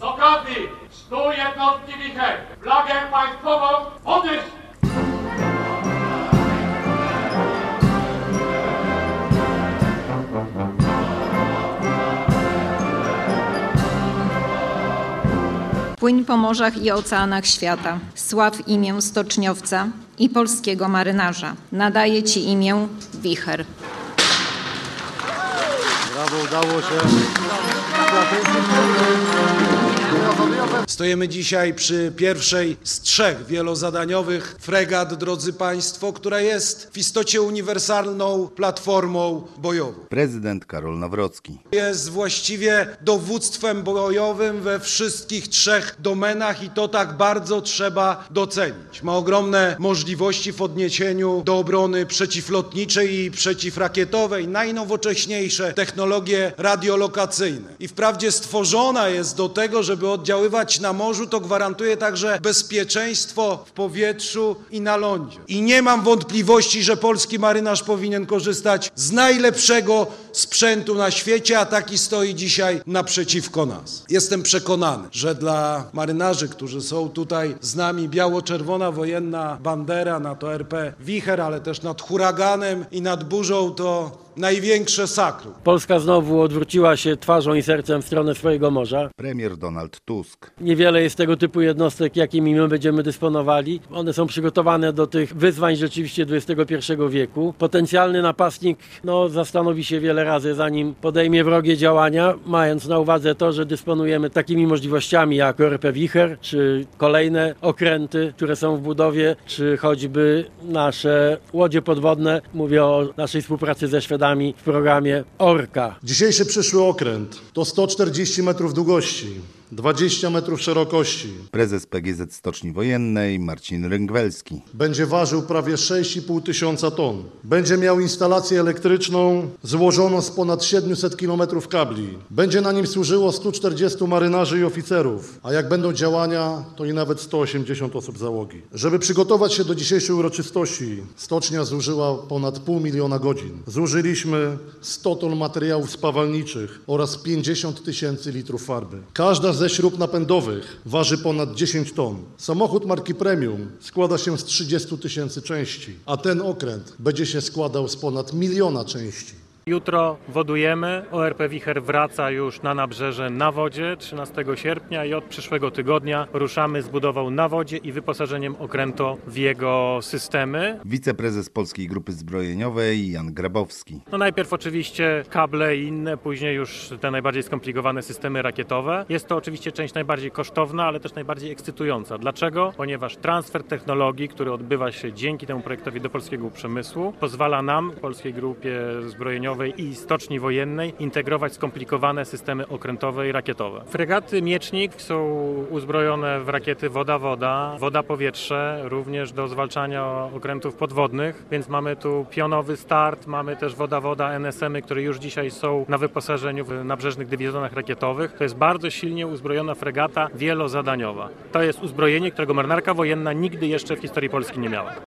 okazji 100 jednostki Wicher flagę państwową podnieść! Płyń po morzach i oceanach świata, sław imię stoczniowca i polskiego marynarza. Nadaje Ci imię Wicher. Brawo, udało się. Stoimy dzisiaj przy pierwszej z 3 wielozadaniowych fregat, drodzy Państwo, która jest w istocie uniwersalną platformą bojową. Prezydent Karol Nawrocki. Jest właściwie dowództwem bojowym we wszystkich 3 domenach i to tak bardzo trzeba docenić. Ma ogromne możliwości w odniesieniu do obrony przeciwlotniczej i przeciwrakietowej, najnowocześniejsze technologie radiolokacyjne. I wprawdzie stworzona jest do tego, żeby oddziaływać na morzu, to gwarantuje także bezpieczeństwo w powietrzu i na lądzie. I nie mam wątpliwości, że polski marynarz powinien korzystać z najlepszego sprzętu na świecie, a taki stoi dzisiaj naprzeciwko nas. Jestem przekonany, że dla marynarzy, którzy są tutaj z nami, biało-czerwona wojenna bandera nad ORP Wicher, ale też nad huraganem i nad burzą to największe sakrum. Polska znowu odwróciła się twarzą i sercem w stronę swojego morza. Premier Donald Tusk. Niewiele jest tego typu jednostek, jakimi my będziemy dysponowali. One są przygotowane do tych wyzwań rzeczywiście XXI wieku. Potencjalny napastnik zastanowi się wiele razy, zanim podejmie wrogie działania, mając na uwadze to, że dysponujemy takimi możliwościami jak ORP Wicher, czy kolejne okręty, które są w budowie, czy choćby nasze łodzie podwodne. Mówię o naszej współpracy ze Szwedami w programie Orka. Dzisiejszy przyszły okręt to 140 metrów długości, 20 metrów szerokości. Prezes PGZ Stoczni Wojennej Marcin Ręgwelski. Będzie ważył prawie 6,5 tysiąca ton. Będzie miał instalację elektryczną złożoną z ponad 700 km kabli. Będzie na nim służyło 140 marynarzy i oficerów, a jak będą działania, to i nawet 180 osób załogi. Żeby przygotować się do dzisiejszej uroczystości, stocznia zużyła ponad 500 000 godzin. Zużyliśmy 100 ton materiałów spawalniczych oraz 50 000 litrów farby. Każda ze śrub napędowych waży ponad 10 ton. Samochód marki Premium składa się z 30 000 części, a ten okręt będzie się składał z ponad 1 000 000 części. Jutro wodujemy. ORP Wicher wraca już na nabrzeże na wodzie 13 sierpnia i od przyszłego tygodnia ruszamy z budową na wodzie i wyposażeniem okrętu w jego systemy. Wiceprezes Polskiej Grupy Zbrojeniowej Jan Grabowski. Najpierw oczywiście kable i inne, później już te najbardziej skomplikowane systemy rakietowe. Jest to oczywiście część najbardziej kosztowna, ale też najbardziej ekscytująca. Dlaczego? Ponieważ transfer technologii, który odbywa się dzięki temu projektowi do polskiego przemysłu, pozwala nam, Polskiej Grupie Zbrojeniowej i Stoczni Wojennej, integrować skomplikowane systemy okrętowe i rakietowe. Fregaty Miecznik są uzbrojone w rakiety woda-woda, woda-powietrze, również do zwalczania okrętów podwodnych, więc mamy tu pionowy start, mamy też woda-woda NSM-y, które już dzisiaj są na wyposażeniu w nabrzeżnych dywizjonach rakietowych. To jest bardzo silnie uzbrojona fregata wielozadaniowa. To jest uzbrojenie, którego marynarka wojenna nigdy jeszcze w historii Polski nie miała.